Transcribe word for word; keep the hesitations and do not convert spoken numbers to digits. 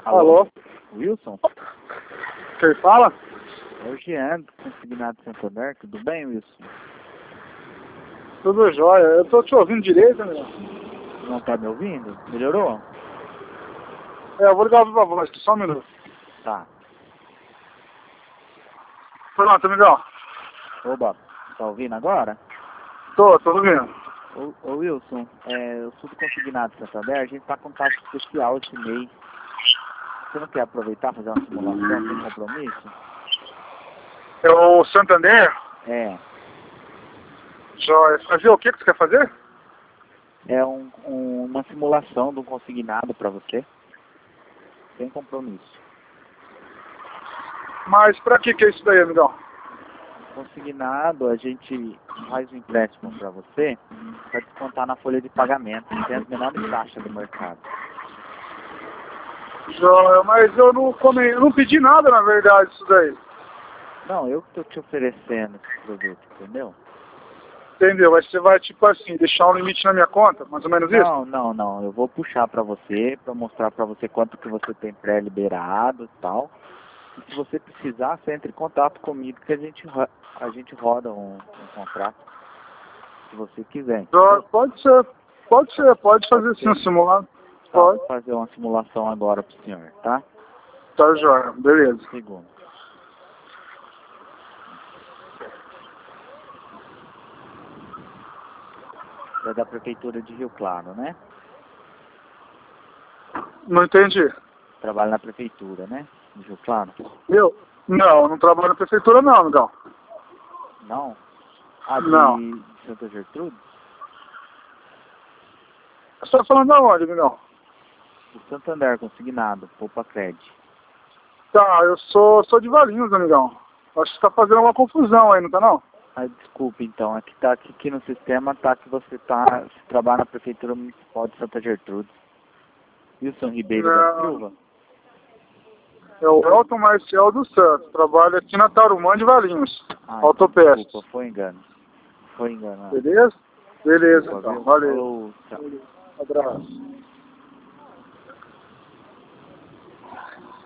Alô? Alô? Wilson? Quem fala? É o Jean, do Consignado Santander. Tudo bem, Wilson? Tudo jóia. Eu tô te ouvindo direito, meu. Não tá me ouvindo? Melhorou? É, eu vou ligar pra voz aqui, só um minuto. Tá. Pronto, amigão. Oba, tá ouvindo agora? Tô, tô ouvindo. Ô, ô Wilson, é, eu sou do Consignado Santander, a gente tá com taxa especial esse mês. Você não quer aproveitar e fazer uma simulação sem compromisso? É o Santander? É. Jóia. Fazer o que que você quer fazer? É um, um, uma simulação do consignado para você. Sem compromisso. Mas pra que que é isso daí, amigão? Consignado, a gente faz um empréstimo para você para descontar na folha de pagamento, sem as menores taxas do mercado. Jóia, mas eu não come... eu não pedi nada, na verdade, isso daí. Não, eu que estou te oferecendo esse produto, entendeu? Entendeu? Aí você vai, tipo assim, deixar um limite na minha conta, mais ou menos isso? Não, não, não. Eu vou puxar para você, para mostrar para você quanto que você tem pré-liberado e tal. E se você precisar, você entra em contato comigo que a gente, ro- a gente roda um, um contrato, se você quiser. Jóia, pode ser. Pode ser, pode fazer sim um simulado. Tá, Pode. vou fazer uma simulação agora pro senhor, tá? Tá, jóia. Beleza. Um segundo. É da Prefeitura de Rio Claro, né? Não entendi. Trabalha na Prefeitura, né? De Rio Claro? Eu? Não, não trabalho na prefeitura não, amigão. Não? Ah, de, Não. de Santa Gertrude? Você tá falando da onde, amigão? Do Santander, consignado, Poupa Cred. Tá, eu sou, sou de Valinhos, amigão. Acho que você tá fazendo uma confusão aí, não tá não? Ah, desculpe então, aqui tá aqui, aqui no sistema tá que você tá, você trabalha na Prefeitura Municipal de Santa Gertrude. Wilson Ribeiro da Não. Silva? É o Elton Marcial dos Santos. Trabalho aqui na Tarumã de Valinhos. Ah, Autopeças. desculpa, foi engano. Foi engano. Beleza? Beleza, Desculpa, então. viu? Valeu. Falou, tchau. Abraço.